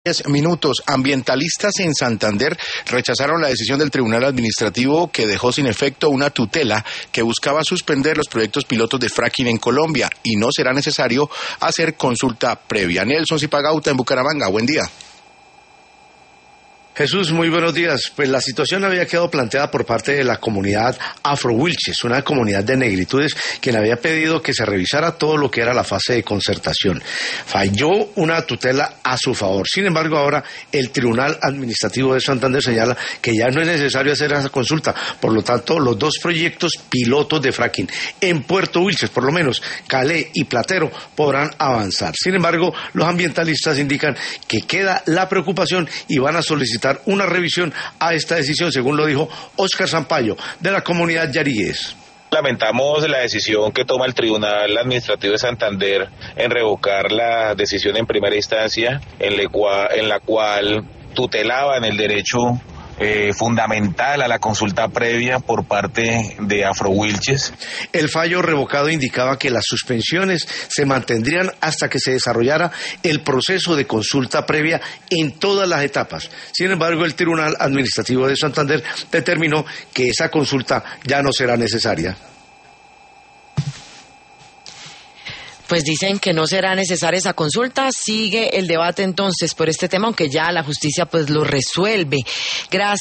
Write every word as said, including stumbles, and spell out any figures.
diez minutos. Ambientalistas en Santander rechazaron la decisión del Tribunal Administrativo que dejó sin efecto una tutela que buscaba suspender los proyectos pilotos de fracking en Colombia y no será necesario hacer consulta previa. Nelson Zipagauta en Bucaramanga, buen día. Jesús, muy buenos días. Pues la situación había quedado planteada por parte de la comunidad Afro-Wilches, una comunidad de negritudes, quien había pedido que se revisara todo lo que era la fase de concertación. Falló una tutela a su favor. Sin embargo, ahora el Tribunal Administrativo de Santander señala que ya no es necesario hacer esa consulta. Por lo tanto, los dos proyectos pilotos de fracking en Puerto Wilches, por lo menos Calé y Platero, podrán avanzar. Sin embargo, los ambientalistas indican que queda la preocupación y van a solicitar una revisión a esta decisión, según lo dijo Óscar Sampaio, de la comunidad Yarigués. Lamentamos la decisión que toma el Tribunal Administrativo de Santander en revocar la decisión en primera instancia, en la cual, en la cual tutelaban el derecho Eh, fundamental a la consulta previa por parte de Afro-Wilches. El fallo revocado indicaba que las suspensiones se mantendrían hasta que se desarrollara el proceso de consulta previa en todas las etapas. Sin embargo, el Tribunal Administrativo de Santander determinó que esa consulta ya no será necesaria. Pues dicen que no será necesaria esa consulta. Sigue el debate entonces por este tema, aunque ya la justicia pues lo resuelve. Gracias.